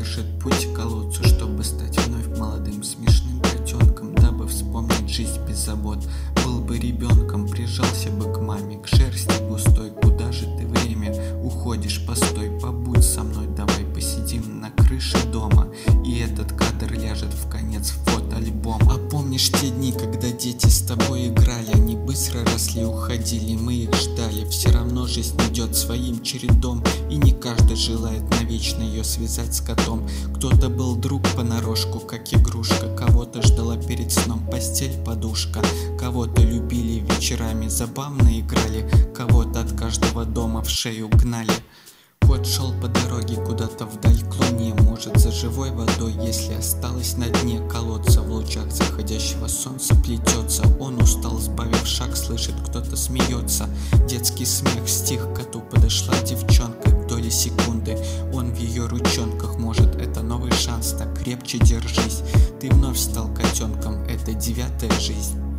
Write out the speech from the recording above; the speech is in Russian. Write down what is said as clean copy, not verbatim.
держит путь к колодцу, чтобы стать вновь молодым, смешным котенком, дабы вспомнить жизнь без забот. Был бы ребенком, прижался бы к маме, к шерсти густой. Куда же ты, время, уходишь? Постой, побудь со мной, давай посидим на крыше дома, и этот кадр ляжет в конец в фотоальбом. А помнишь те дни, когда дети с тобой играли? Они быстро росли, уходили, мы их ждали. Все равно жизнь идет своим чередом, и не каждый желает навечно ее связать с котом. Кто-то был друг понарошку, как игрушка, кого-то ждала перед сном постель, подушка, кого-то любили вечерами, забавно играли, кого-то от каждого дома в шею гнали. Кот шел по дороге куда-то вдаль к луне, может, за живой водой, если осталось на дне колодца. В лучах заходящего солнца плетется. Он устал, сбавив шаг, слышит, кто-то смеется. Детский смех стих, к коту подошла девчонка. К доли секунды он в ее ручонках. Может, это новый шанс, так крепче держись. Ты вновь стал котенком, это 9-я жизнь.